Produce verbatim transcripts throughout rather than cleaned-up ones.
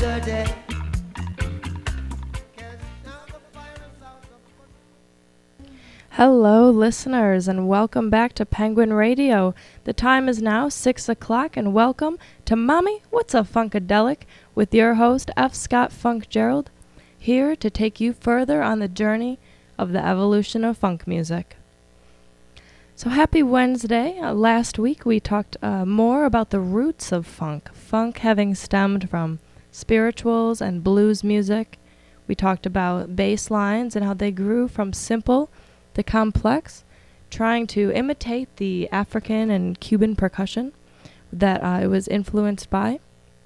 another day. Hello, listeners, and welcome back to Penguin Radio. The time is now six o'clock, and welcome to Mommy, What's a Funkadelic, with your host, F. Scott Funk Gerald, here to take you further on the journey of the evolution of funk music. So happy Wednesday. Uh, last week we talked uh, more about the roots of funk, funk having stemmed from spirituals and blues music. We talked about bass lines and how they grew from simple to complex, trying to imitate the African and Cuban percussion that uh, it was influenced by.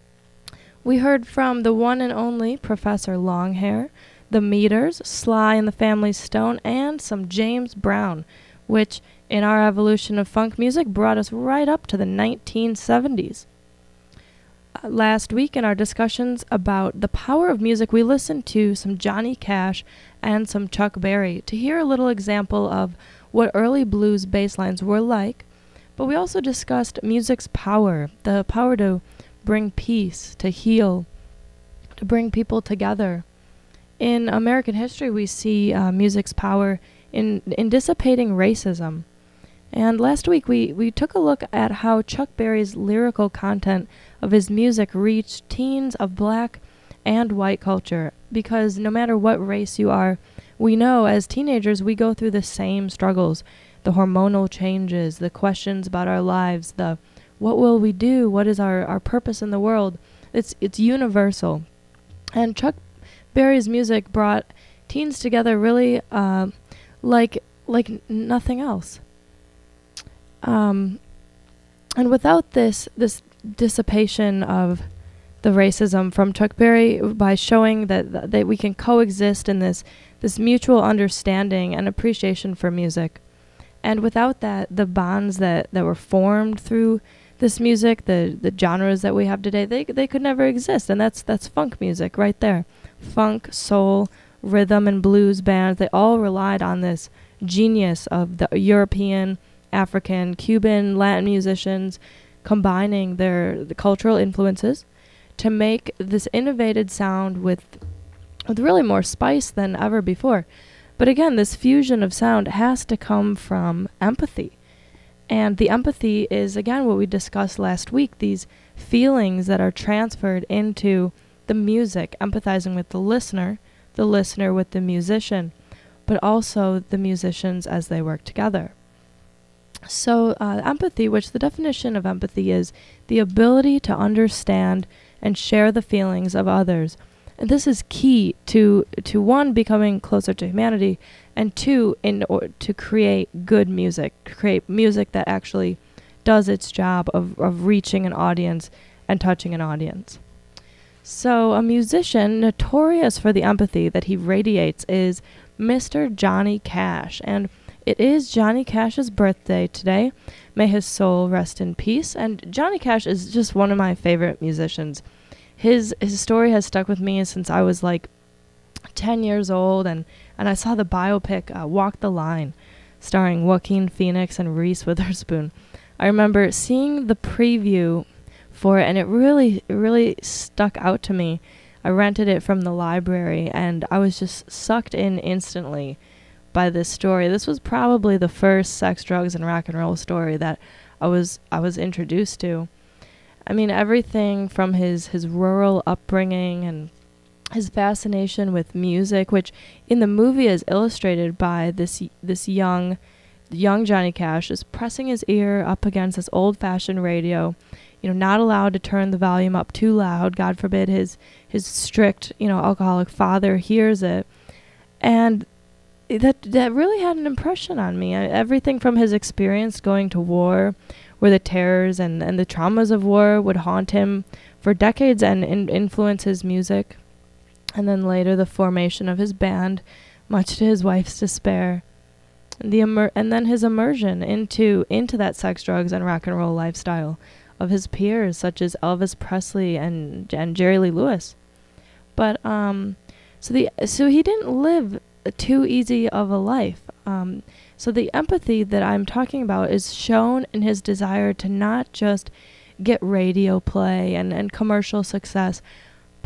We heard from the one and only Professor Longhair, the Meters, Sly and the Family Stone, and some James Brown, which in our evolution of funk music brought us right up to the nineteen seventies. Uh, last week in our discussions about the power of music, we listened to some Johnny Cash and some Chuck Berry to hear a little example of what early blues bass lines were like, but we also discussed music's power, the power to bring peace, to heal, to bring people together. In American history, we see uh, music's power in, in dissipating racism. And last week we, we took a look at how Chuck Berry's lyrical content of his music reached teens of black and white culture, because no matter what race you are, we know as teenagers we go through the same struggles, the hormonal changes, the questions about our lives, the what will we do, what is our, our purpose in the world. It's it's universal. And Chuck Berry's music brought teens together really uh, like like n- nothing else. Um, and without this this dissipation of the racism from Chuck Berry, by showing that th- that we can coexist in this this mutual understanding and appreciation for music, and without that, the bonds that, that were formed through this music, the the genres that we have today, they they could never exist. And that's that's funk music right there. Funk, soul, rhythm, and blues bands, they all relied on this genius of the European, African, Cuban, Latin musicians combining their the cultural influences to make this innovated sound with with really more spice than ever before. But again, this fusion of sound has to come from empathy. And the empathy is, again, what we discussed last week, these feelings that are transferred into the music, empathizing with the listener, the listener with the musician, but also the musicians as they work together. So uh, empathy, which the definition of empathy is the ability to understand and share the feelings of others. And this is key to, to one, becoming closer to humanity, and two, in or to create good music, to create music that actually does its job of, of reaching an audience and touching an audience. So a musician notorious for the empathy that he radiates is Mister Johnny Cash. And it is Johnny Cash's birthday today. May his soul rest in peace. And Johnny Cash is just one of my favorite musicians. His his story has stuck with me since I was like ten years old, and, and I saw the biopic uh, Walk the Line, starring Joaquin Phoenix and Reese Witherspoon. I remember seeing the preview for it, and it really, it really stuck out to me. I rented it from the library, and I was just sucked in instantly by this story. This was probably the first sex, drugs, and rock and roll story that I was I was introduced to. I mean, everything from his, his rural upbringing and his fascination with music, which in the movie is illustrated by this this young young Johnny Cash is pressing his ear up against this old-fashioned radio, you know, not allowed to turn the volume up too loud. God forbid his his strict, you know, alcoholic father hears it. And that that really had an impression on me. I, everything from his experience going to war, where the terrors and, and the traumas of war would haunt him for decades and in, influence his music. And then later the formation of his band, much to his wife's despair. And, the immer- and then his immersion into into that sex, drugs, and rock and roll lifestyle of his peers, such as Elvis Presley and, and Jerry Lee Lewis. But um, so the so he didn't live too easy of a life. Um, so the empathy that I'm talking about is shown in his desire to not just get radio play and, and commercial success,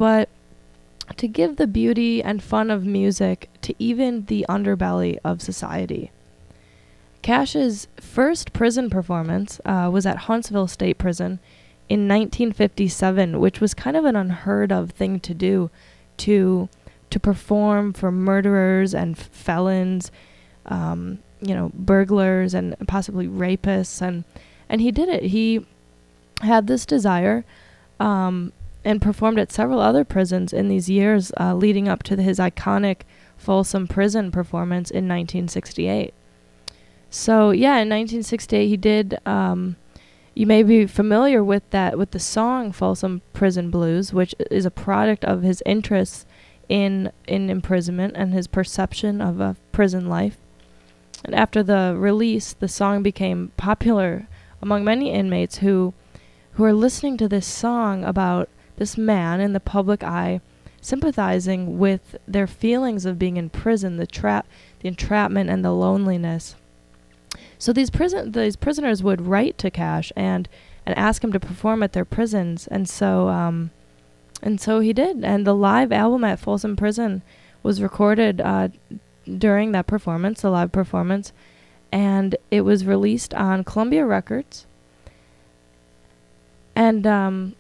but to give the beauty and fun of music to even the underbelly of society. Cash's first prison performance uh, was at Huntsville State Prison in nineteen fifty-seven, which was kind of an unheard of thing to do, to to perform for murderers and f- felons, um, you know, burglars and possibly rapists, and and he did it. He had this desire, um, and performed at several other prisons in these years uh, leading up to the, his iconic Folsom Prison performance in nineteen sixty-eight. So yeah, in nineteen sixty-eight he did. Um, you may be familiar with that, with the song Folsom Prison Blues, which is a product of his interests in in imprisonment and his perception of a prison life. And after the release, the song became popular among many inmates who who are listening to this song about this man in the public eye, sympathizing with their feelings of being in prison, the trap, the entrapment, and the loneliness. So these prison, these prisoners would write to Cash and and ask him to perform at their prisons, and so um, and so he did. And the live album at Folsom Prison was recorded uh, during that performance, the live performance, and it was released on Columbia Records. And um,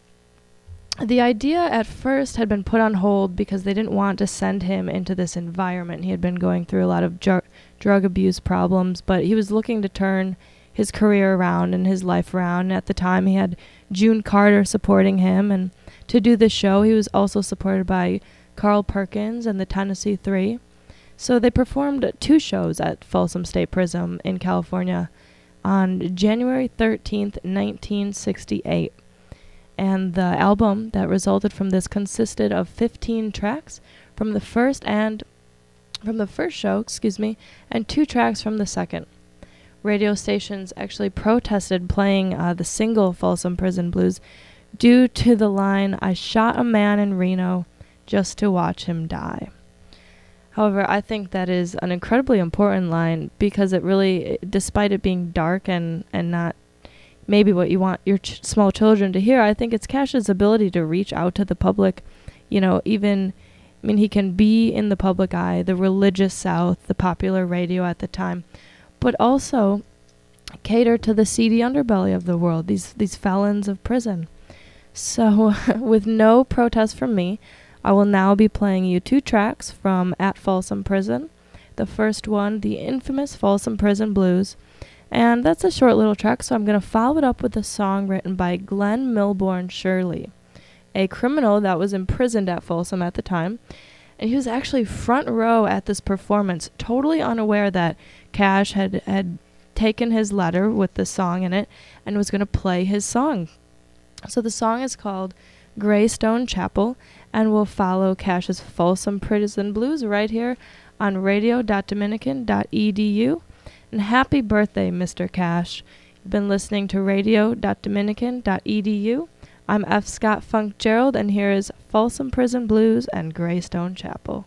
the idea at first had been put on hold because they didn't want to send him into this environment. He had been going through a lot of dr- drug abuse problems, but he was looking to turn his career around and his life around. And at the time, he had June Carter supporting him. And to do this show, he was also supported by Carl Perkins and the Tennessee Three. So they performed two shows at Folsom State Prison in California on January thirteenth, nineteen sixty-eight. And the album that resulted from this consisted of fifteen tracks from the first and from the first show, excuse me, and two tracks from the second. Radio stations actually protested playing uh, the single Folsom Prison Blues due to the line, "I shot a man in Reno just to watch him die." However, I think that is an incredibly important line because it really, despite it being dark and, and not maybe what you want your ch- small children to hear, I think it's Cash's ability to reach out to the public, you know, even, I mean, he can be in the public eye, the religious South, the popular radio at the time, but also cater to the seedy underbelly of the world, these these felons of prison. So, with no protest from me, I will now be playing you two tracks from At Folsom Prison. The first one, the infamous Folsom Prison Blues, and that's a short little track, so I'm going to follow it up with a song written by Glenn Milbourne Shirley, a criminal that was imprisoned at Folsom at the time, and he was actually front row at this performance, totally unaware that Cash had, had taken his letter with the song in it and was going to play his song. So the song is called Greystone Chapel, and we'll follow Cash's Folsom Prison Blues right here on radio dot dominican dot e d u. And happy birthday, Mister Cash. You've been listening to radio dot dominican dot e d u. I'm F. Scott Funk Gerald, and here is Folsom Prison Blues and Greystone Chapel.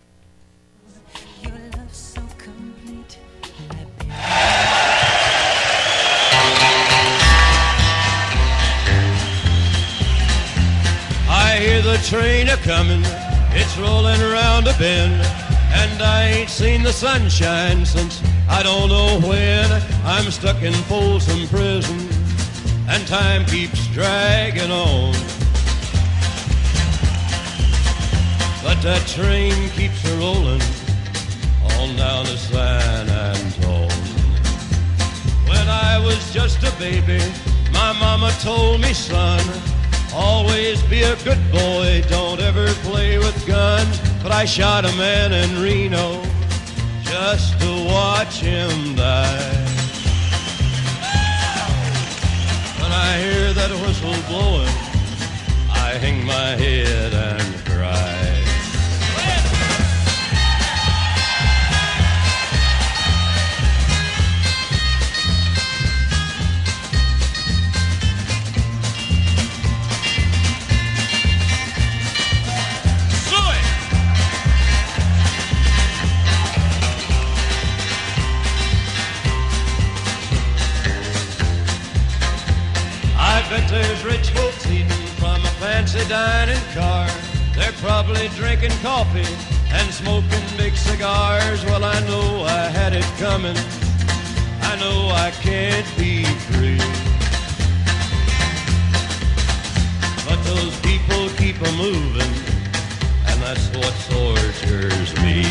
I hear the train a-comin', it's rollin' around a bend, and I ain't seen the sunshine since I don't know when. I'm stuck in Folsom Prison, and time keeps dragging on. But that train keeps a-rollin' on down to San Antone. When I was just a baby, my mama told me, son, always be a good boy, don't ever play with guns. But I shot a man in Reno just to watch him die. When I hear that whistle blowing, I hang my head and cry. I bet there's rich folks eating from a fancy dining car. They're probably drinking coffee and smoking big cigars. Well, I know I had it coming. I know I can't be free. But those people keep a moving, and that's what tortures me.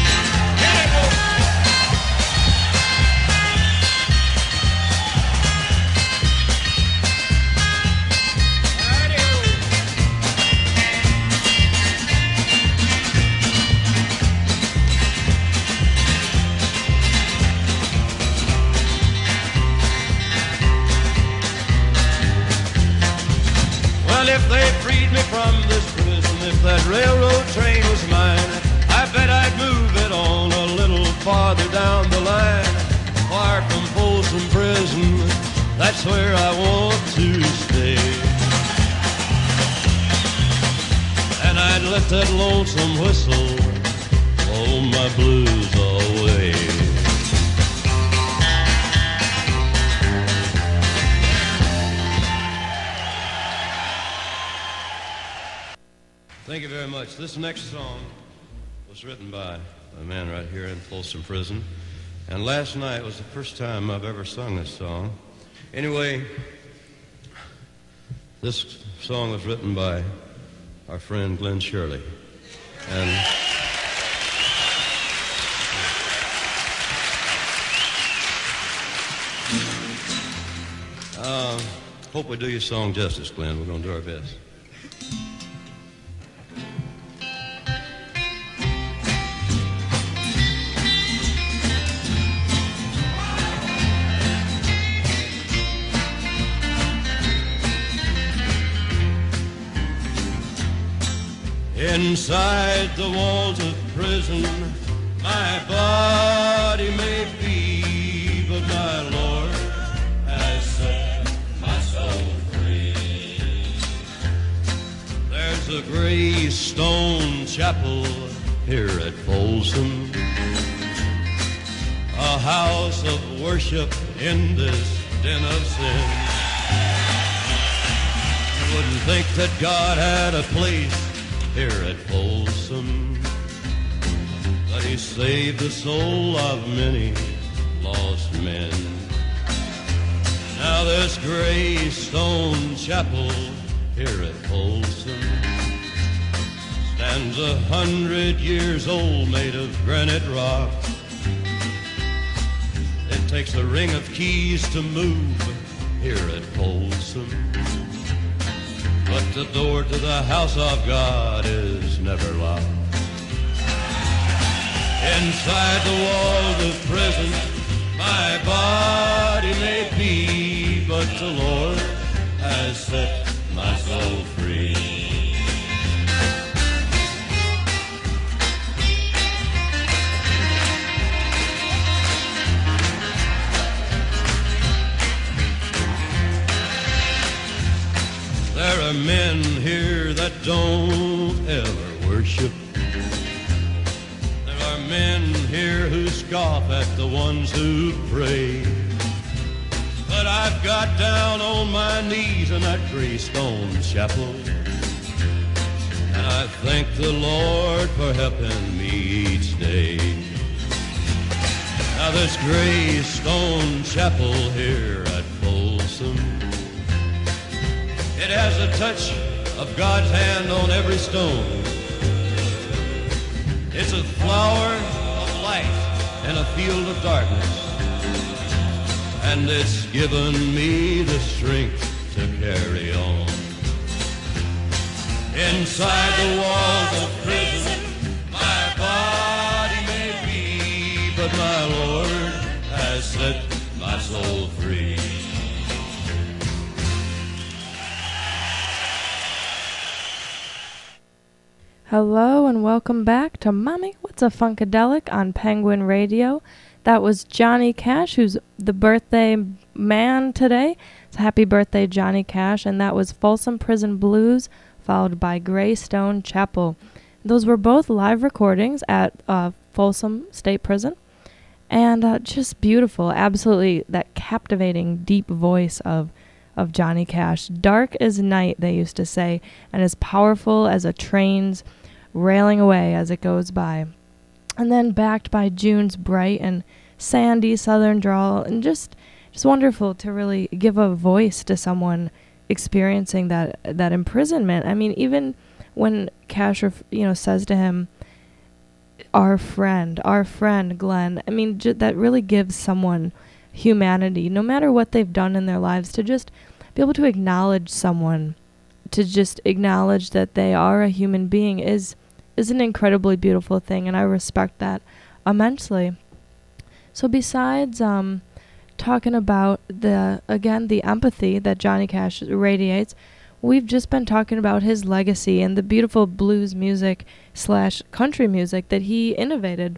If they freed me from this prison, if that railroad train was mine, I bet I'd move it on a little farther down the line. Far from Folsom Prison, that's where I want to stay. And I'd let that lonesome whistle blow my blues away. Thank you very much. This next song was written by a man right here in Folsom Prison. And last night was the first time I've ever sung this song. Anyway, this song was written by our friend Glenn Shirley. And uh, hope we do your song justice, Glenn. We're going to do our best. Inside the walls of prison, my body may be, but my Lord has set my soul free. There's a gray stone chapel here at Folsom, a house of worship in this den of sin. You wouldn't think that God had a place here at Folsom, but he saved the soul of many lost men. Now this gray stone chapel here at Folsom stands a hundred years old, made of granite rock. It takes a ring of keys to move here at Folsom, but the door to the house of God is never locked. Inside the walls of prison, my body may be, but the Lord has set my soul free. There are men here that don't ever worship. There are men here who scoff at the ones who pray. But I've got down on my knees in that gray stone chapel, and I thank the Lord for helping me each day. Now this gray stone chapel here at Folsom, it has a touch of God's hand on every stone. It's a flower of light in a field of darkness, and it's given me the strength to carry on. Inside the walls of prison, my body may be, but my Lord has set my soul free. Hello and welcome back to Mommy, What's a Funkadelic on Penguin Radio. That was Johnny Cash, who's the birthday man today. So happy birthday, Johnny Cash. And that was Folsom Prison Blues, followed by Greystone Chapel. Those were both live recordings at uh, Folsom State Prison. And uh, just beautiful, absolutely that captivating, deep voice of of Johnny Cash. Dark as night, they used to say, and as powerful as a train's railing away as it goes by. And then backed by June's bright and sandy southern drawl, and just just wonderful to really give a voice to someone experiencing that that imprisonment. I mean, even when Cash, you know, says to him, "Our friend, our friend, Glenn." I mean, j- that really gives someone humanity, no matter what they've done in their lives, to just be able to acknowledge someone, to just acknowledge that they are a human being is is an incredibly beautiful thing, and I respect that immensely. So besides um, talking about the, again, the empathy that Johnny Cash radiates, we've just been talking about his legacy and the beautiful blues music slash country music that he innovated.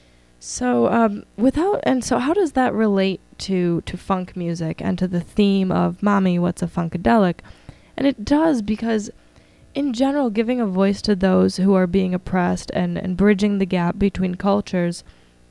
So um, without, and so how does that relate to, to funk music and to the theme of Mommy, What's a Funkadelic? And it does, because in general, giving a voice to those who are being oppressed and, and bridging the gap between cultures,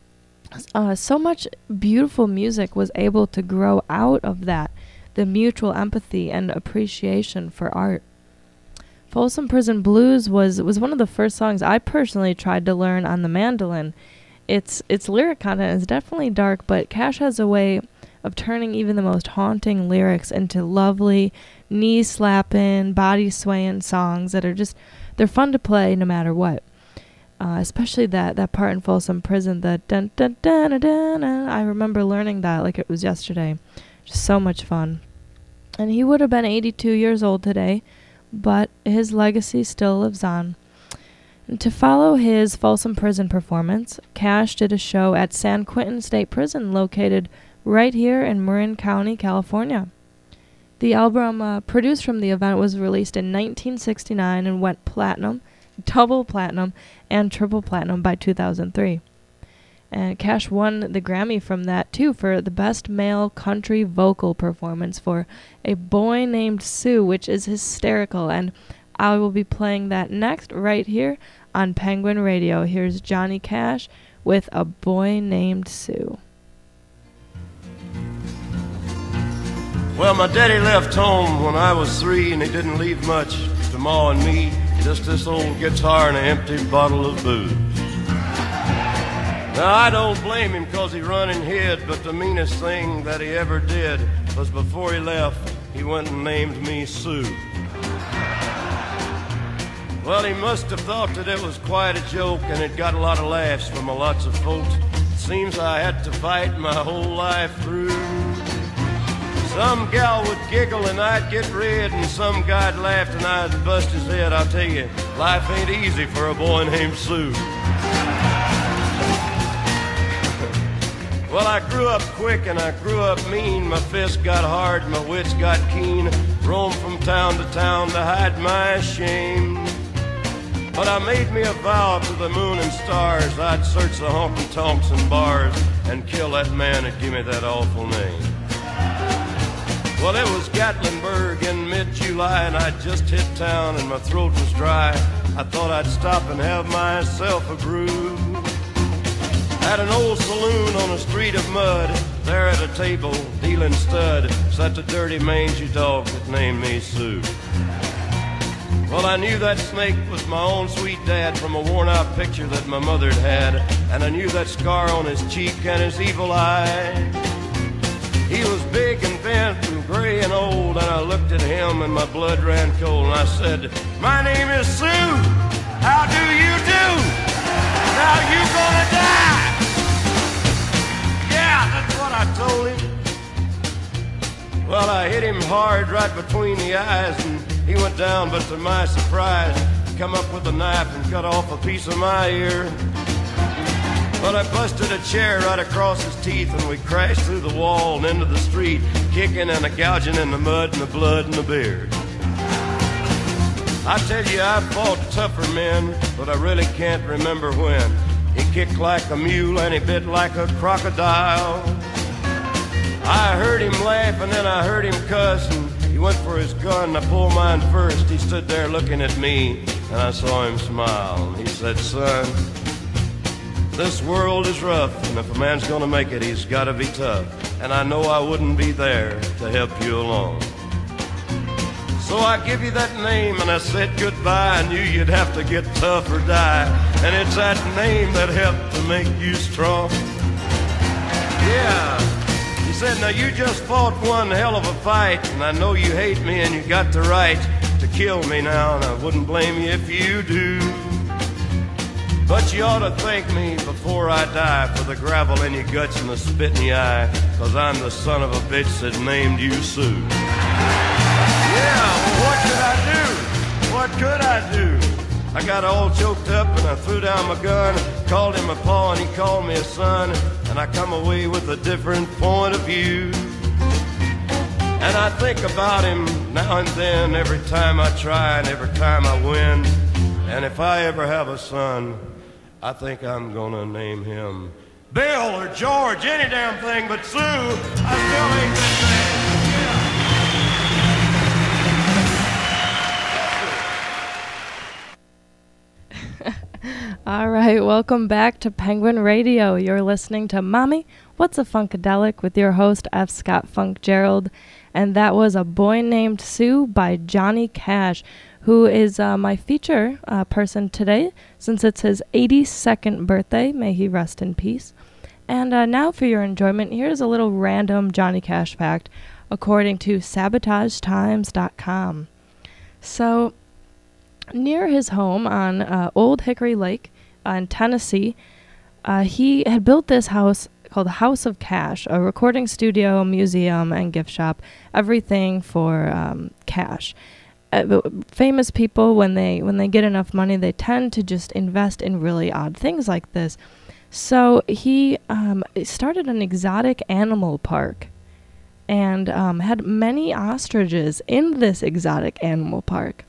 uh, so much beautiful music was able to grow out of that, the mutual empathy and appreciation for art. Folsom Prison Blues was, was one of the first songs I personally tried to learn on the mandolin. Its its lyric content is definitely dark, but Cash has a way of turning even the most haunting lyrics into lovely, knee-slapping, body-swaying songs that are just, they're fun to play no matter what. Uh, especially that, that part in Folsom Prison, the dun dun dun dun dun dun. I remember learning that like it was yesterday. Just so much fun. And he would have been eighty-two years old today, but his legacy still lives on. And to follow his Folsom Prison performance, Cash did a show at San Quentin State Prison, located right here in Marin County, California. The album uh, produced from the event was released in nineteen sixty-nine and went platinum, double platinum, and triple platinum by two thousand three. And Cash won the Grammy from that, too, for the Best Male Country Vocal Performance for A Boy Named Sue, which is hysterical. And I will be playing that next right here on Penguin Radio. Here's Johnny Cash with A Boy Named Sue. Well, my daddy left home when I was three, and he didn't leave much to Ma and me, just this old guitar and an empty bottle of booze. Now, I don't blame him 'cause he run and hid, but the meanest thing that he ever did was before he left, he went and named me Sue. Well, he must have thought that it was quite a joke, and it got a lot of laughs from a lots of folks. It seems I had to fight my whole life through. Some gal would giggle and I'd get red, and some guy'd laugh and I'd bust his head. I'll tell you, life ain't easy for a boy named Sue. Well, I grew up quick and I grew up mean. My fists got hard, my wits got keen. Roamed from town to town to hide my shame. But I made me a vow to the moon and stars, I'd search the honky-tonks and bars and kill that man that gave me that awful name. Well, it was Gatlinburg in mid-July, and I'd just hit town and my throat was dry. I thought I'd stop and have myself a brew. At an old saloon on a street of mud, there at a table, dealing stud, sat the dirty mangy dog that named me Sue. Well, I knew that snake was my own sweet dad from a worn-out picture that my mother'd had, and I knew that scar on his cheek and his evil eye. He was big and bent and gray and old, and I looked at him and my blood ran cold, and I said, "My name is Sue. How do you do? Now you gonna die." Yeah, that's what I told him. Well, I hit him hard right between the eyes, and he went down, but to my surprise, he come up with a knife and cut off a piece of my ear. But I busted a chair right across his teeth, and we crashed through the wall and into the street, kicking and a gouging in the mud and the blood and the beard. I tell you, I've fought tougher men, but I really can't remember when. He kicked like a mule and he bit like a crocodile. I heard him laugh and then I heard him cuss, and he went for his gun and I pulled mine first. He stood there looking at me and I saw him smile, and he said, "Son, this world is rough, and if a man's gonna make it, he's gotta be tough. And I know I wouldn't be there to help you along. So I give you that name and I said goodbye. I knew you'd have to get tough or die. And it's that name that helped to make you strong. Yeah. He said, now you just fought one hell of a fight, and I know you hate me and you got the right to kill me now, and I wouldn't blame you if you do. But you ought to thank me before I die for the gravel in your guts and the spit in your eye, 'cause I'm the son of a bitch that named you Sue. Yeah, well, what could I do? What could I do? I got all choked up and I threw down my gun, called him a paw and he called me a son, and I come away with a different point of view. And I think about him now and then, every time I try and every time I win. And if I ever have a son, I think I'm gonna name him Bill or George, any damn thing but Sue. I still ain't that man. All right, welcome back to Penguin Radio. You're listening to Mommy, What's a Funkadelic with your host, F. Scott Funkgerald. And that was A Boy Named Sue by Johnny Cash, who is uh, my feature uh, person today, since it's his eighty-second birthday. May he rest in peace. And uh, now for your enjoyment, here's a little random Johnny Cash fact, according to sabotage times dot com. So, near his home on uh, Old Hickory Lake uh, in Tennessee, uh, he had built this house called House of Cash, a recording studio, museum, and gift shop, everything for um, cash. Uh, famous people, when they when they get enough money, they tend to just invest in really odd things like this. So he um, started an exotic animal park and um, had many ostriches in this exotic animal park.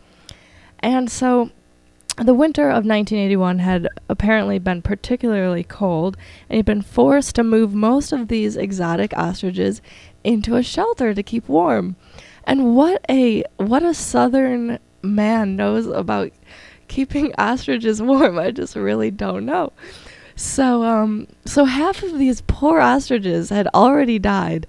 And so the winter of nineteen eighty-one had apparently been particularly cold, and he'd been forced to move most of these exotic ostriches into a shelter to keep warm. And what a what a southern man knows about keeping ostriches warm, I just really don't know. So um so half of these poor ostriches had already died,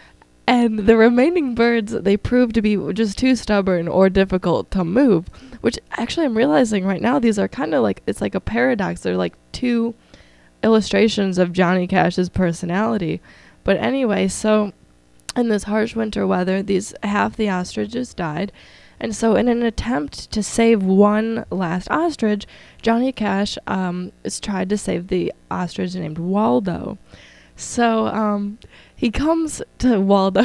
and the remaining birds, they proved to be just too stubborn or difficult to move, which actually I'm realizing right now, these are kind of like, it's like a paradox. They're like two illustrations of Johnny Cash's personality. But anyway, so in this harsh winter weather, these half the ostriches died. And so in an attempt to save one last ostrich, Johnny Cash um, has tried to save the ostrich named Waldo. So um, he comes to Waldo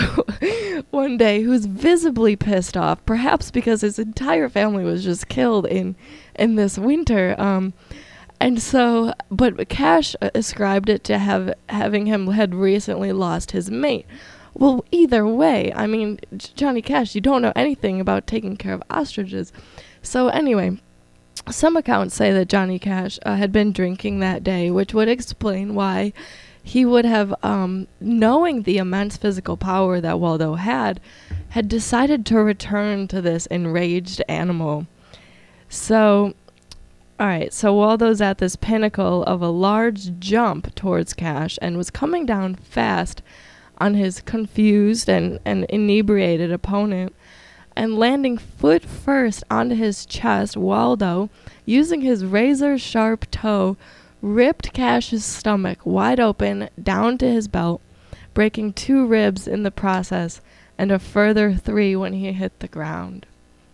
one day, who's visibly pissed off, perhaps because his entire family was just killed in in this winter. Um, and so, but Cash ascribed it to have having him had recently lost his mate. Well, either way, I mean, Johnny Cash, you don't know anything about taking care of ostriches. So anyway, some accounts say that Johnny Cash uh, had been drinking that day, which would explain why he would have, um, knowing the immense physical power that Waldo had, had decided to return to this enraged animal. So, alright, so Waldo's at this pinnacle of a large jump towards Cash and was coming down fast on his confused and, and inebriated opponent, and landing foot first onto his chest, Waldo, using his razor-sharp toe, ripped Cash's stomach wide open down to his belt, breaking two ribs in the process and a further three when he hit the ground.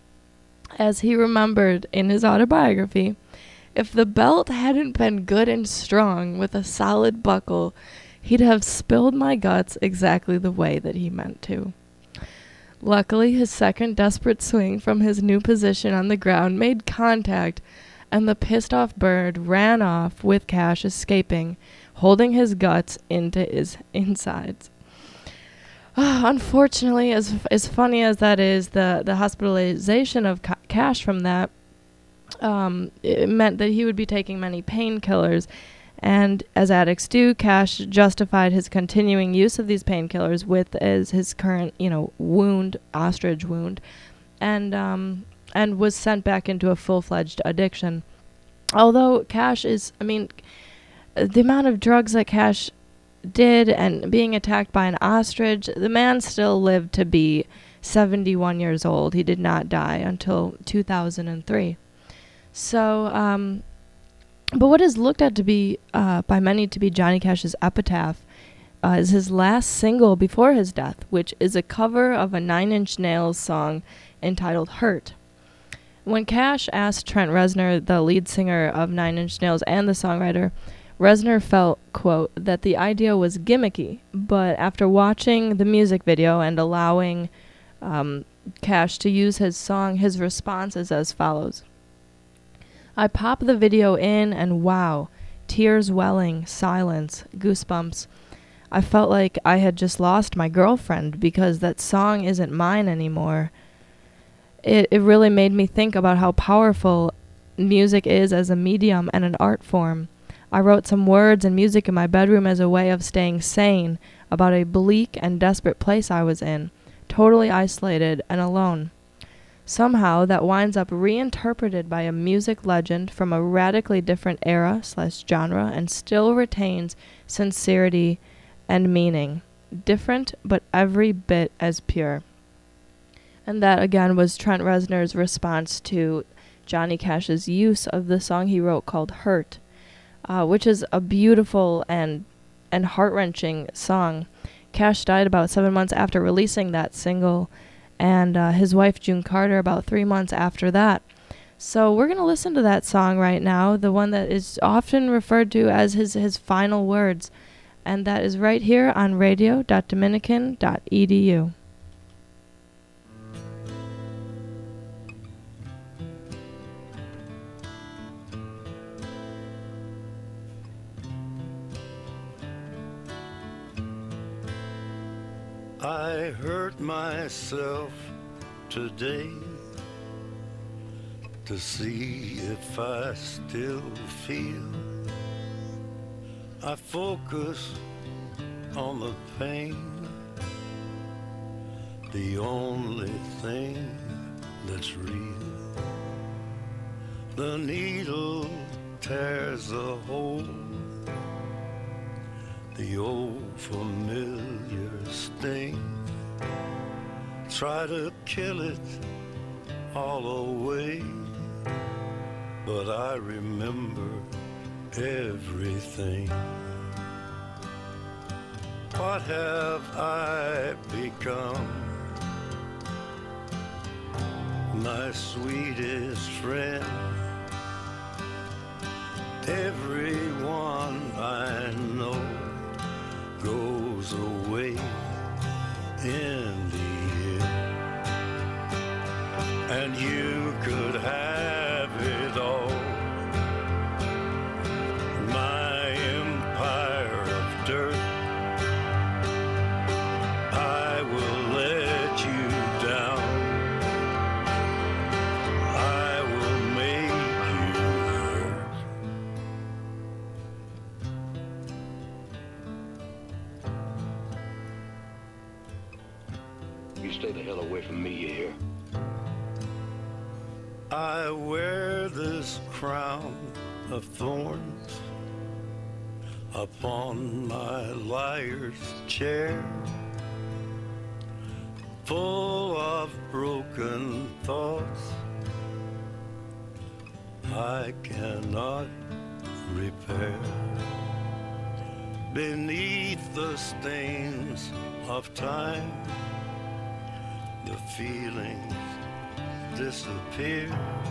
As he remembered in his autobiography, if the belt hadn't been good and strong with a solid buckle, he'd have spilled my guts exactly the way that he meant to. Luckily, his second desperate swing from his new position on the ground made contact, and the pissed-off bird ran off with Cash escaping, holding his guts into his insides. Uh, unfortunately, as f- as funny as that is, the, the hospitalization of Ca- Cash from that, um, it meant that he would be taking many painkillers, and as addicts do, Cash justified his continuing use of these painkillers with as his current, you know, wound, ostrich wound, and um. and was sent back into a full-fledged addiction. Although Cash is, I mean, the amount of drugs that Cash did and being attacked by an ostrich, the man still lived to be seventy-one years old. He did not die until two thousand three. So, um, but what is looked at to be, uh, by many to be Johnny Cash's epitaph uh, is his last single before his death, which is a cover of a Nine Inch Nails song entitled Hurt. When Cash asked Trent Reznor, the lead singer of Nine Inch Nails and the songwriter, Reznor felt, quote, that the idea was gimmicky, but after watching the music video and allowing um, Cash to use his song, his response is as follows. I pop the video in and wow, tears welling, silence, goosebumps. I felt like I had just lost my girlfriend because that song isn't mine anymore. It, it really made me think about how powerful music is as a medium and an art form. I wrote some words and music in my bedroom as a way of staying sane about a bleak and desperate place I was in, totally isolated and alone. Somehow that winds up reinterpreted by a music legend from a radically different era slash genre and still retains sincerity and meaning. Different, but every bit as pure. And that again was Trent Reznor's response to Johnny Cash's use of the song he wrote called Hurt. Uh, which is a beautiful and and heart-wrenching song. Cash died about seven months after releasing that single, and uh, his wife June Carter about three months after that. So we're going to listen to that song right now, the one that is often referred to as his, his final words, and that is right here on radio dot dominican dot e d u. I hurt myself today to see if I still feel. I focus on the pain, the only thing that's real. The needle tears a hole, the old familiar sting. Try to kill it all away, but I remember everything. What have I become? My sweetest friend. Everyone I know goes away in the end, and you could have it all. My empire of dirt, I will let you down. I will make you hurt. You stay the hell away from me, you hear? I wear this crown of thorns upon my liar's chair, full of broken thoughts I cannot repair. Beneath the stains of time, the feelings disappear.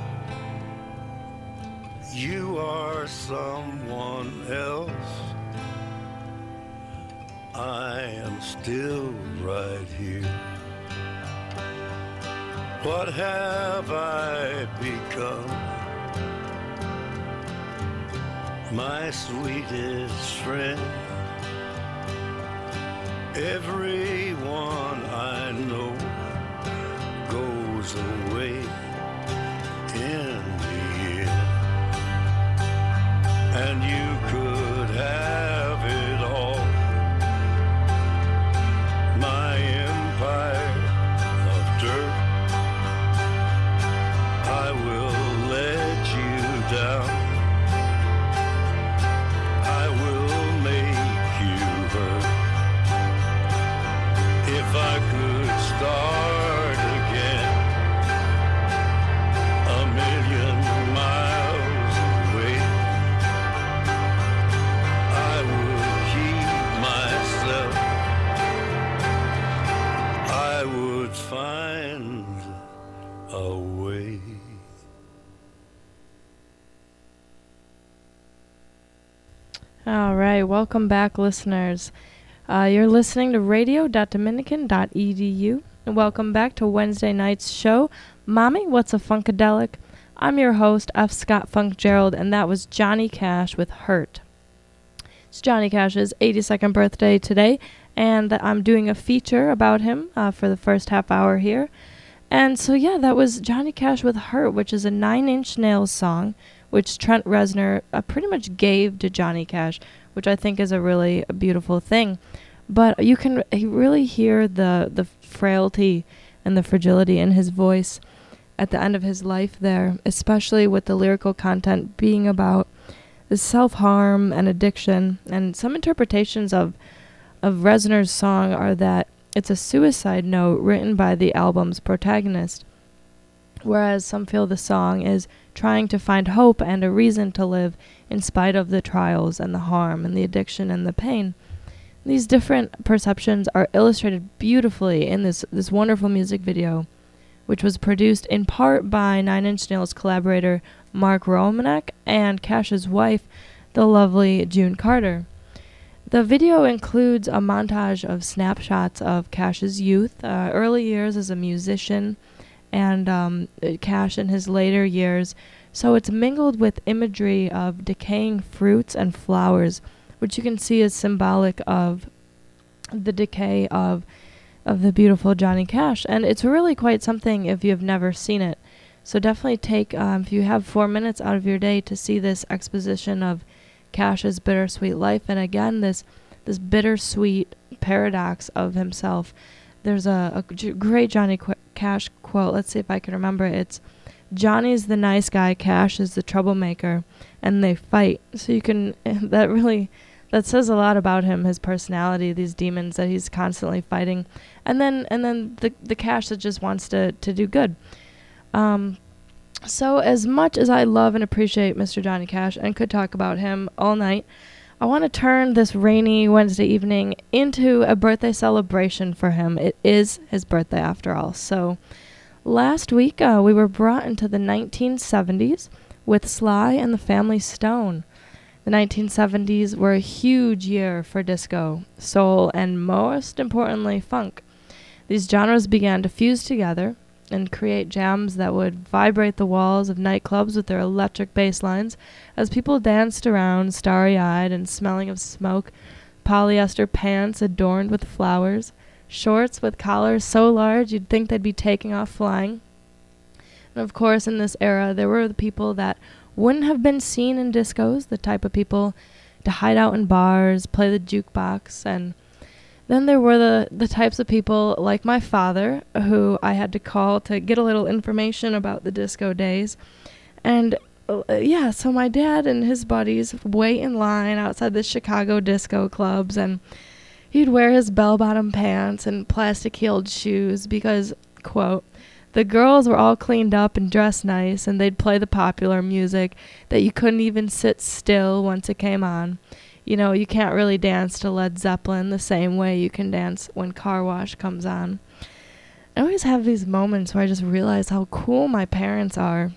You are someone else. I am still right here. What have I become? My sweetest friend. Everyone I know goes away in the end, and you could have it all. My empire of dirt, I will let you down. I will make you hurt. If I could start All right, welcome back, listeners. Uh, you're listening to radio dot dominican dot e d u, and welcome back to Wednesday night's show, Mommy, What's a Funkadelic? I'm your host, F. Scott Funkgerald, and that was Johnny Cash with Hurt. It's Johnny Cash's eighty-second birthday today, and I'm doing a feature about him uh, for the first half hour here. And so, yeah, that was Johnny Cash with Hurt, which is a Nine Inch Nails song, which Trent Reznor uh, pretty much gave to Johnny Cash, which I think is a really a beautiful thing. But you can really hear the, the frailty and the fragility in his voice at the end of his life there, especially with the lyrical content being about the self-harm and addiction. And some interpretations of, of Reznor's song are that it's a suicide note written by the album's protagonist, whereas some feel the song is trying to find hope and a reason to live in spite of the trials and the harm and the addiction and the pain. These different perceptions are illustrated beautifully in this, this wonderful music video, which was produced in part by Nine Inch Nails collaborator Mark Romanek and Cash's wife, the lovely June Carter. The video includes a montage of snapshots of Cash's youth, uh, early years as a musician, and um, Cash in his later years. So it's mingled with imagery of decaying fruits and flowers, which you can see is symbolic of the decay of of the beautiful Johnny Cash. And it's really quite something if you've never seen it. So definitely take, um, if you have four minutes out of your day to see this exposition of Cash's bittersweet life, and again, this this bittersweet paradox of himself. There's a, a g- great Johnny Qu- Cash quote. Let's see if I can remember it. It's, Johnny's the nice guy, Cash is the troublemaker, and they fight. So you can, that really, that says a lot about him, his personality, these demons that he's constantly fighting. And then and then the the Cash that just wants to, to do good. Um, so as much as I love and appreciate Mister Johnny Cash and could talk about him all night, I want to turn this rainy Wednesday evening into a birthday celebration for him. It is his birthday after all. So last week uh, we were brought into the nineteen seventies with Sly and the Family Stone. The nineteen seventies were a huge year for disco, soul, and most importantly, funk. These genres began to fuse together and create jams that would vibrate the walls of nightclubs with their electric bass lines as people danced around starry-eyed and smelling of smoke, polyester pants adorned with flowers, shorts with collars so large you'd think they'd be taking off flying. And of course, in this era, there were the people that wouldn't have been seen in discos, the type of people to hide out in bars, play the jukebox, and then there were the, the types of people like my father, who I had to call to get a little information about the disco days. And uh, yeah, so my dad and his buddies wait in line outside the Chicago disco clubs, and he'd wear his bell-bottom pants and plastic-heeled shoes because, quote, the girls were all cleaned up and dressed nice, and they'd play the popular music that you couldn't even sit still once it came on. You know, you can't really dance to Led Zeppelin the same way you can dance when Car Wash comes on. I always have these moments where I just realize how cool my parents are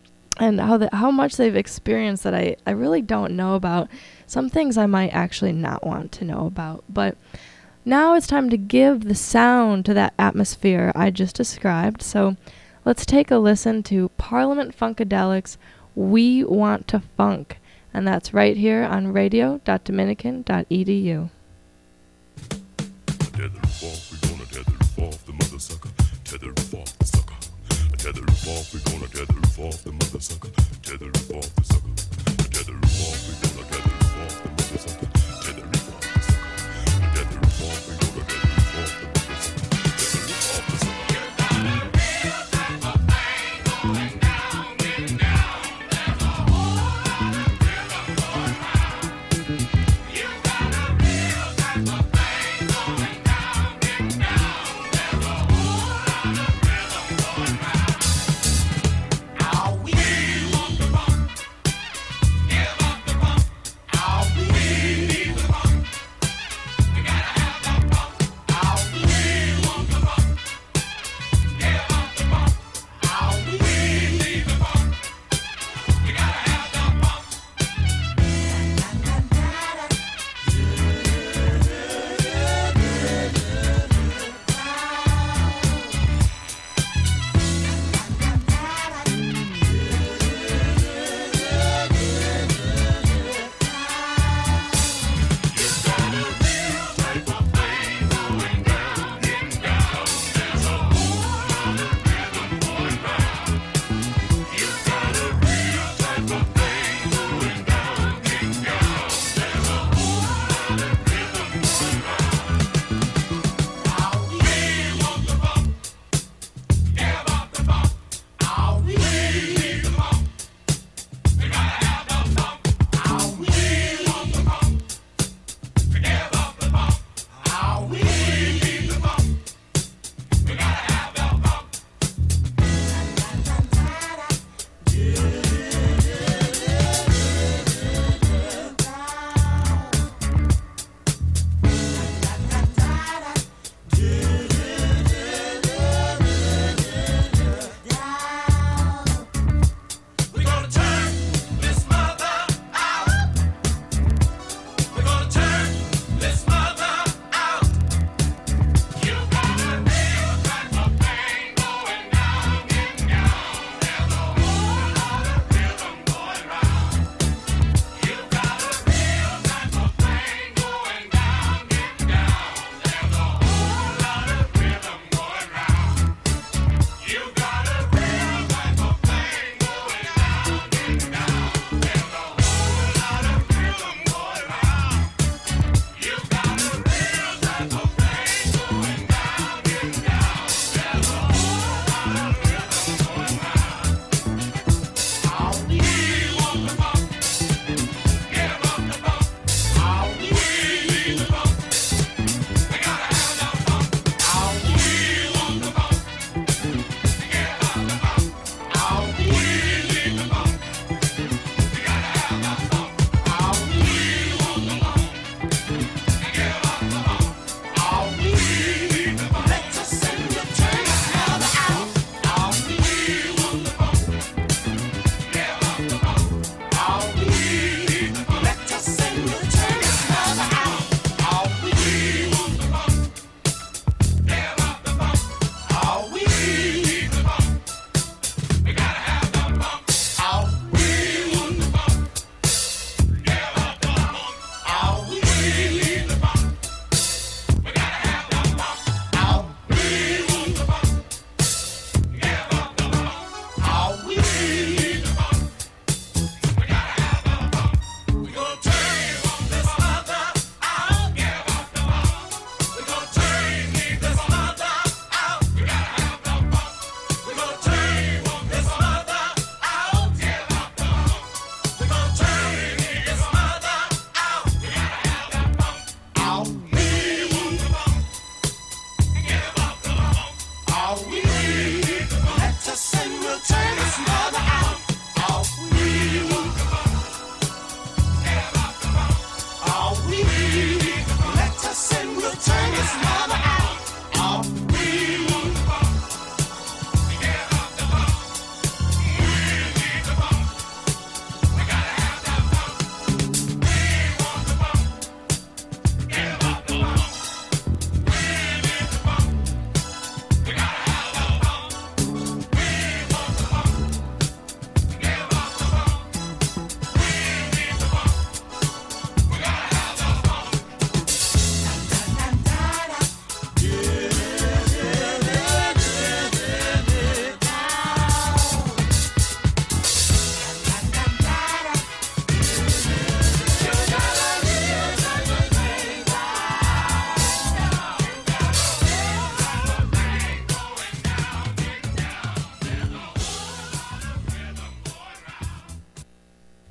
and how the, how much they've experienced that I, I really don't know about. Some things I might actually not want to know about. But now it's time to give the sound to that atmosphere I just described. So let's take a listen to Parliament Funkadelic's We Want to Funk. And that's right here on radio dot dominican dot e d u. Tether off, we gonna tether off the mother sucker. Tether off the sucker. Tether off, we gonna tether off the mother sucker. Tether off the sucker. Tether off, we gonna tether off the mother sucker. Tether off the sucker. Tether off, we gonna tether off the mother sucker. Tether off the sucker. You got a real type of thing going down, getting down. There's a whole lot of rhythm going round. You got a real type of thing going down, getting down. There's a whole lot of rhythm going round. How we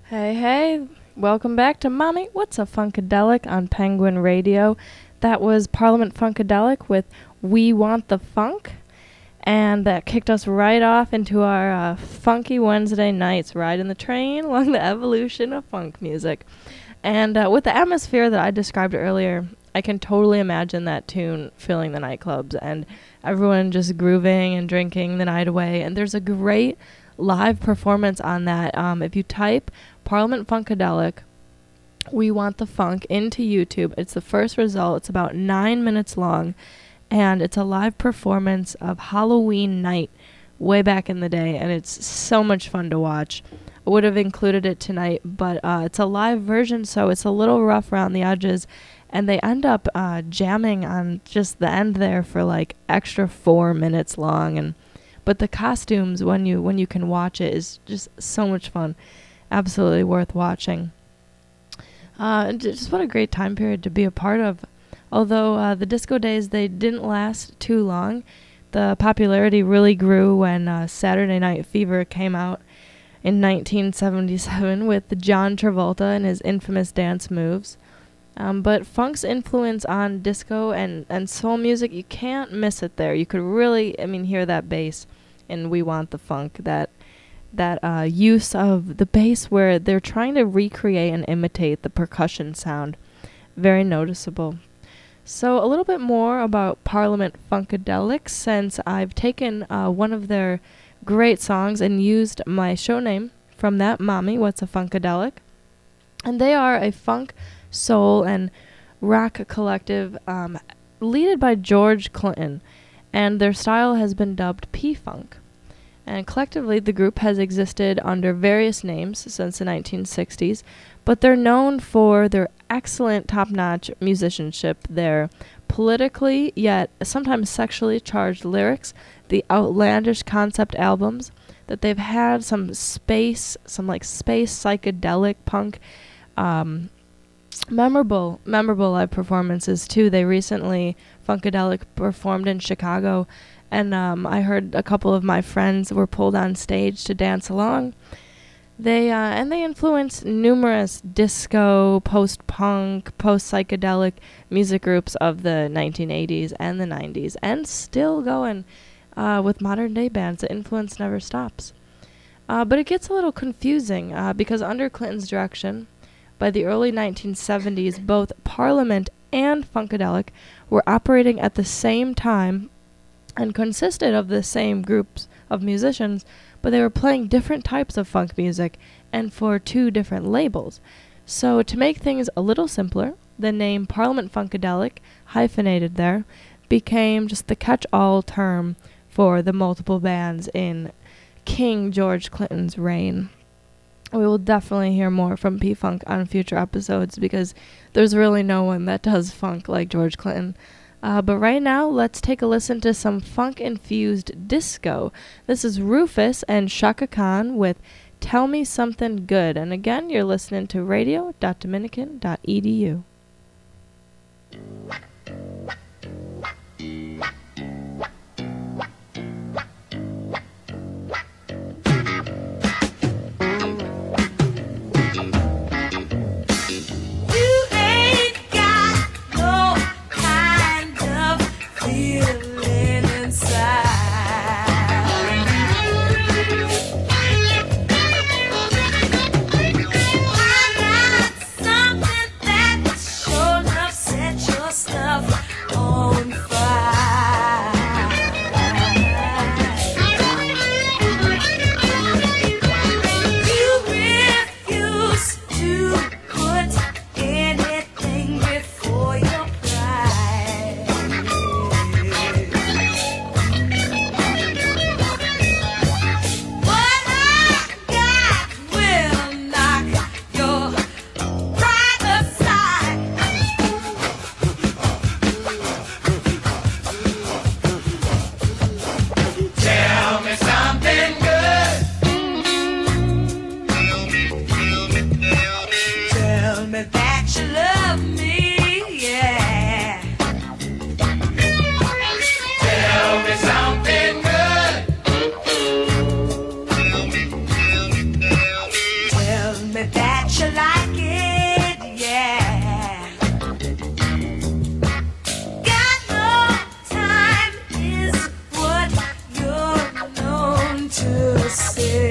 Hey, hey, welcome back to Mommy, What's a Funkadelic on Penguin Radio. That was Parliament Funkadelic with We Want the Funk, and that kicked us right off into our uh, funky Wednesday nights, riding the train along the evolution of funk music. And uh, with the atmosphere that I described earlier, I can totally imagine that tune filling the nightclubs and everyone just grooving and drinking the night away. And there's a great live performance on that. Um, if you type Parliament Funkadelic, We Want the Funk into YouTube, it's the first result. It's about nine minutes long, and it's a live performance of Halloween Night way back in the day, and it's so much fun to watch. I would have included it tonight, but uh, it's a live version, so it's a little rough around the edges, and they end up uh, jamming on just the end there for like extra four minutes long, and but the costumes, when you when you can watch it, is just so much fun. Absolutely worth watching. Uh, just what a great time period to be a part of. Although uh, the disco days, they didn't last too long. The popularity really grew when uh, Saturday Night Fever came out in nineteen seventy-seven with John Travolta and his infamous dance moves. Um, but funk's influence on disco and, and soul music, you can't miss it there. You could really, I mean, hear that bass in We Want the Funk, that that uh, use of the bass where they're trying to recreate and imitate the percussion sound. Very noticeable. So a little bit more about Parliament Funkadelic, since I've taken uh, one of their great songs and used my show name from that, Mommy, What's a Funkadelic? And they are a funk, soul, and rock collective um, led by George Clinton, and their style has been dubbed P-Funk. And collectively, the group has existed under various names since the nineteen sixties, but they're known for their excellent top-notch musicianship, their politically yet sometimes sexually charged lyrics, the outlandish concept albums, that they've had some space, some like space psychedelic punk, um, memorable, memorable live performances too. They recently, Funkadelic performed in Chicago, and um, I heard a couple of my friends were pulled on stage to dance along. They uh, and they influenced numerous disco, post-punk, post-psychedelic music groups of the nineteen eighties and the nineties, and still going uh, with modern-day bands. The influence never stops. Uh, but it gets a little confusing uh, because under Clinton's direction, by the early nineteen seventies, both Parliament and Funkadelic were operating at the same time and consisted of the same groups of musicians, but they were playing different types of funk music and for two different labels. So to make things a little simpler, the name Parliament Funkadelic, hyphenated there, became just the catch-all term for the multiple bands in King George Clinton's reign. We will definitely hear more from P-Funk on future episodes because there's really no one that does funk like George Clinton. Uh, but right now, let's take a listen to some funk-infused disco. This is Rufus and Shaka Khan with Tell Me Something Good. And again, you're listening to radio dot dominican dot e d u. Something that you like it, yeah. Got no time is what you're known to say.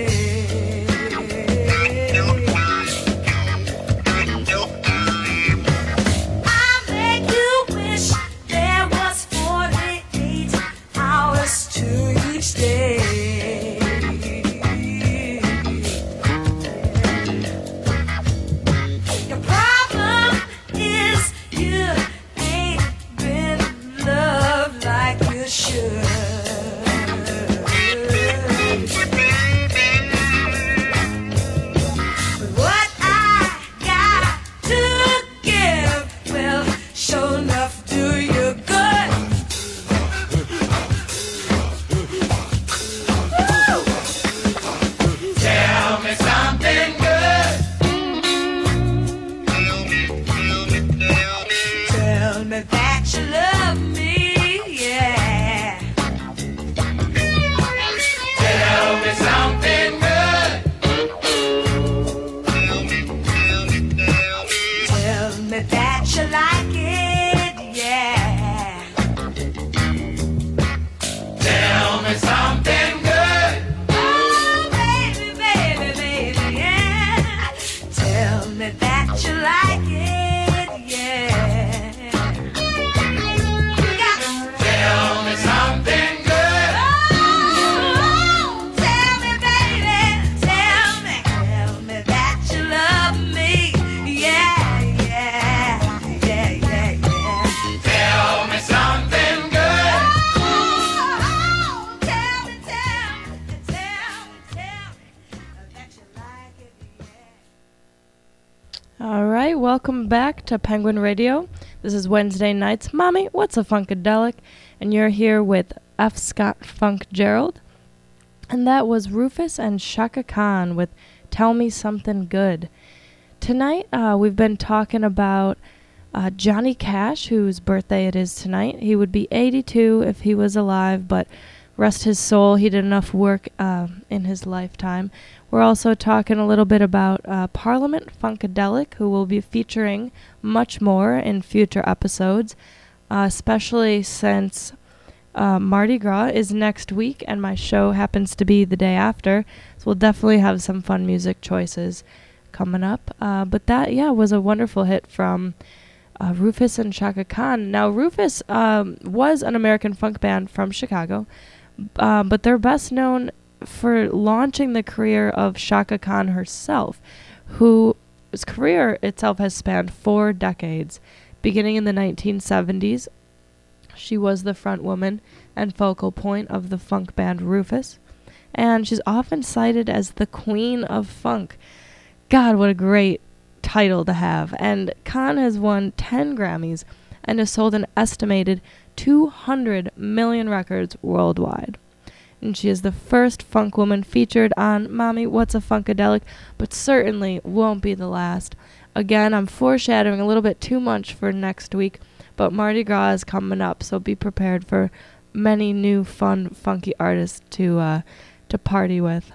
Welcome back to Penguin Radio. This is Wednesday nights. Mommy, what's a Funkadelic? And you're here with F. Scott Funk Gerald. And that was Rufus and Chaka Khan with Tell Me Something Good. Tonight, uh, we've been talking about uh, Johnny Cash, whose birthday it is tonight. He would be eighty-two if he was alive, but rest his soul, he did enough work uh, in his lifetime. We're also talking a little bit about uh, Parliament Funkadelic, who will be featuring much more in future episodes, uh, especially since uh, Mardi Gras is next week and my show happens to be the day after. So we'll definitely have some fun music choices coming up. Uh, but that, yeah, was a wonderful hit from uh, Rufus and Chaka Khan. Now, Rufus um, was an American funk band from Chicago, uh, but they're best known for launching the career of Chaka Khan herself, whose career itself has spanned four decades. Beginning in the nineteen seventies, she was the front woman and focal point of the funk band Rufus, and she's often cited as the Queen of Funk. God, what a great title to have. And Khan has won ten Grammys and has sold an estimated two hundred million records worldwide. And she is the first funk woman featured on Mommy, What's a Funkadelic, but certainly won't be the last. Again, I'm foreshadowing a little bit too much for next week, but Mardi Gras is coming up, so be prepared for many new fun, funky artists to uh, to party with.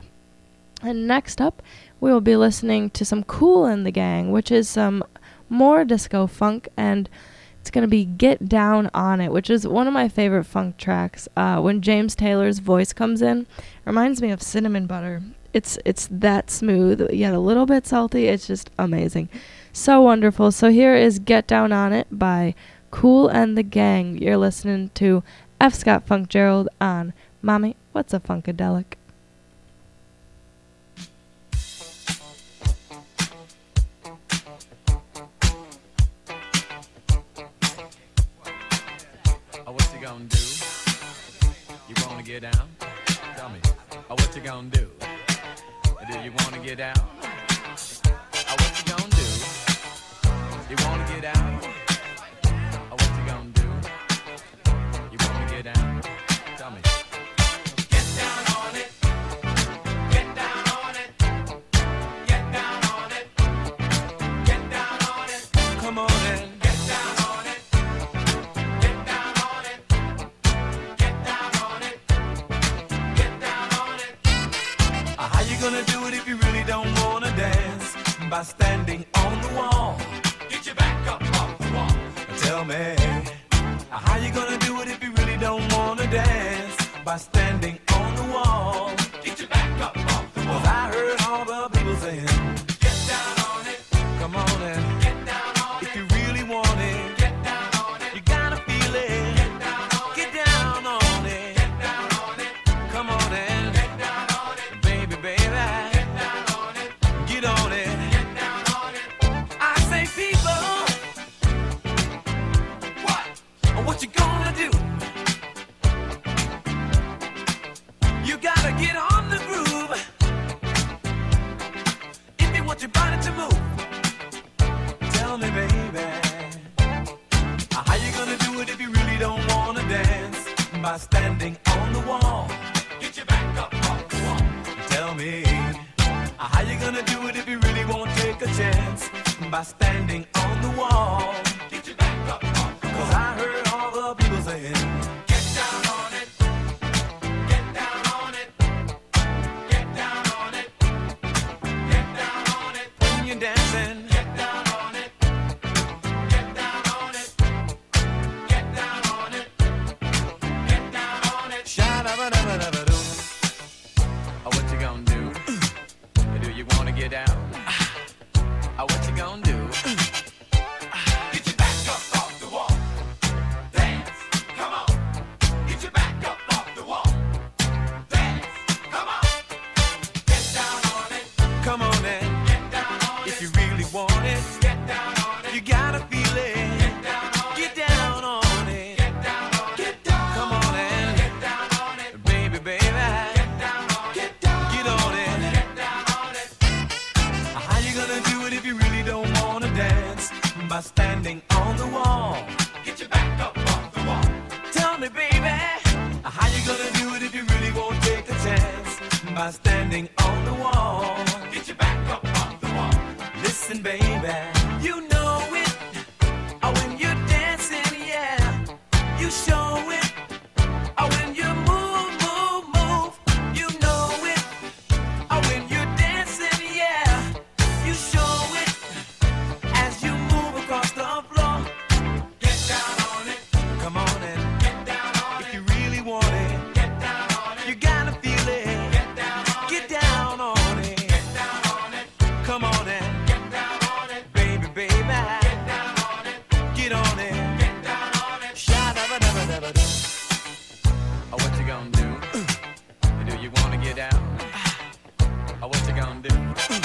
And next up, we will be listening to some Kool and the Gang, which is some more disco funk, and it's going to be Get Down On It, which is one of my favorite funk tracks. Uh, when James Taylor's voice comes in, it reminds me of cinnamon butter. It's it's that smooth, yet a little bit salty. It's just amazing. So wonderful. So here is Get Down On It by Kool and the Gang. You're listening to F. Scott Funk Gerald on Mommy, What's a Funkadelic? Get down? Tell me, oh, what you gonna do? Do you wanna get down? Oh, what you gonna do? You wanna get down? Oh, what you gonna do? You wanna get down? Tell me. Get down on it. Get down on it. Get down on it. Get down on it. Come on in. Get down on it. Get down on it. Get down on it. How you gonna do it if you really don't wanna dance? by standing on the wall. Get your back up off the wall. Tell me, how you gonna do it if you really don't wanna dance? By standing on the wall. Get your back up off the wall. 'Cause I heard all the people saying, get down on it. Come on and get down on it. If you really want it, get down on it. You gotta feel it. Get down on it. Get down on it. Get down on it. Come on and get down on it. Baby, baby. Get down on it. Get on it. Get down on it. I say people, what? What you gonna do? You gotta get on the groove if you want your body to move. Tell me, baby, how you gonna do it if you really don't wanna dance? By standing on the wall. Get your back up off the wall. Tell me, how you gonna do it if you really won't take a chance? By standing on the wall. Get your back up off the wall. 'Cause I heard all the people saying, get down on it. Get down on it. Get down on it. Get down on it. When you're dancing, get down on it. Get down on it. Get down on it. Get down on it. Sha-da-ba-da-ba-da-ba-doo. Oh, what you gonna do? Do you wanna get down? Oh, what you gonna do? Get your back up off the wall. Dance, come on. Get your back up off the wall. Dance, come on. Get down on it. Come on and get down on it. If you really want it, get down on it. You gotta feel it. Get down on it. Get down on it. Get down on it. Get down. Come on and get down on it. Baby, baby. Get down on it. Get down. Get on it. Get down on it. How you gonna do it if you really don't wanna dance? By standing on the wall. Get your back up off the wall. Tell me, baby, how you gonna do it if you really won't take a chance? By standing on the wall. Get your back up off the wall. Listen, baby, you know it. Oh, when you're dancing, yeah, you show it. Oh, when you move, move, move, you know it. Oh, when you're dancing, yeah, you show it. As you move across the floor, get down on it. Come on and get down on it. If you really want it, get down on it. You gotta feel it. Get down on it. Get down on it. Get down on it. Come on and get down on it. Baby, baby. Get down on it. Get on it. Get down on it. Sha-da-ba-da-ba-da-ba-doo. Oh, what you gonna do? Do you wanna get down? Oh, what you gonna do?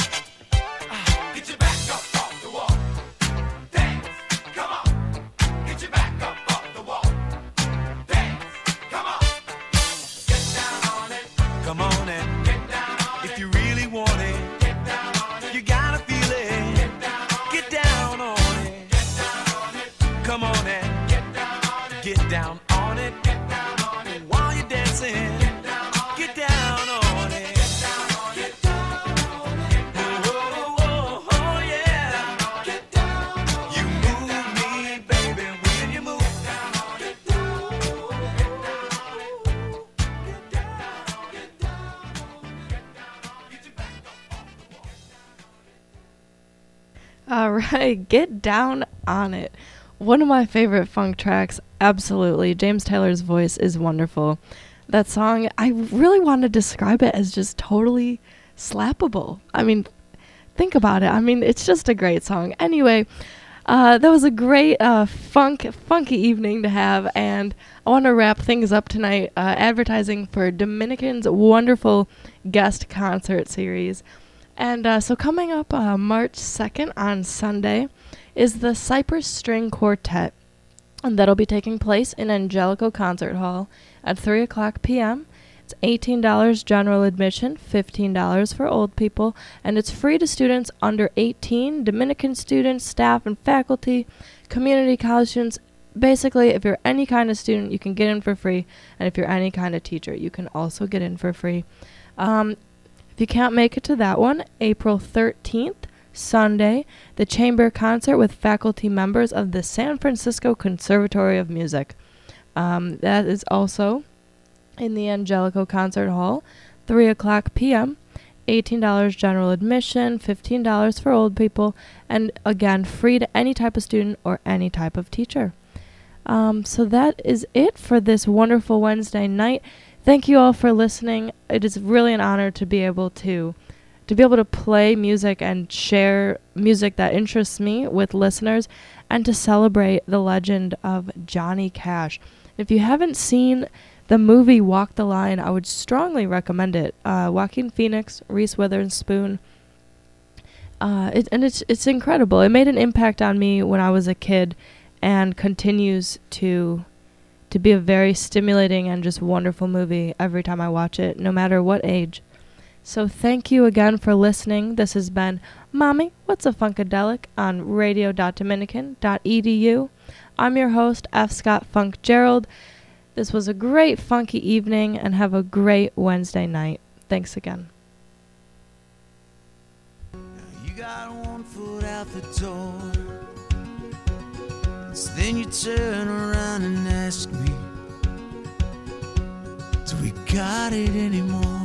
Get your back up off the wall. Dance, come on. Get your back up off the wall. Dance, come on. Get down on it. Come on and get down on it. If you really want it, get down on it. You gotta feel it. Get down on it. Get down on it. Get down on it. Come on and get down on it. Get down on it. Get down on it. While you're dancing, get down on it. Get down on it. Get down on it. Get down on it. Oh, oh, oh, oh, yeah. Get down on it. You move me, baby, when you move. Get down on it. Get down on it. Get down on it. Get down on it. Get down on it. Get your back up off the wall. All right, get down on it. One of my favorite funk tracks, absolutely. James Taylor's voice is wonderful. That song, I really want to describe it as just totally slappable. I mean, think about it. I mean, it's just a great song. Anyway, uh, that was a great uh, funk, funky evening to have, and I want to wrap things up tonight uh, advertising for Dominican's wonderful guest concert series. And uh, so coming up uh, March second on Sunday is the Cypress String Quartet, and that'll be taking place in Angelico Concert Hall at three o'clock p.m. It's eighteen dollars general admission, fifteen dollars for old people, and it's free to students under eighteen, Dominican students, staff, and faculty, community college students. Basically, if you're any kind of student, you can get in for free, and if you're any kind of teacher, you can also get in for free. Um, if you can't make it to that one, April thirteenth, Sunday, the chamber concert with faculty members of the San Francisco Conservatory of Music. Um, that is also in the Angelico Concert Hall, three o'clock p.m. eighteen dollars general admission, fifteen dollars for old people, and again, free to any type of student or any type of teacher. Um, so that is it for this wonderful Wednesday night. Thank you all for listening. It is really an honor to be able to to be able to play music and share music that interests me with listeners, and to celebrate the legend of Johnny Cash. If you haven't seen the movie Walk the Line, I would strongly recommend it. Uh, Joaquin Phoenix, Reese Witherspoon, uh, it, and it's it's incredible. It made an impact on me when I was a kid, and continues to to be a very stimulating and just wonderful movie every time I watch it, no matter what age. So thank you again for listening. This has been Mommy, What's a Funkadelic on radio dot dominican dot e d u. I'm your host, F. Scott Funk Gerald. This was a great funky evening, and have a great Wednesday night. Thanks again. You got one foot out the door, so then you turn around and ask me, do we got it anymore?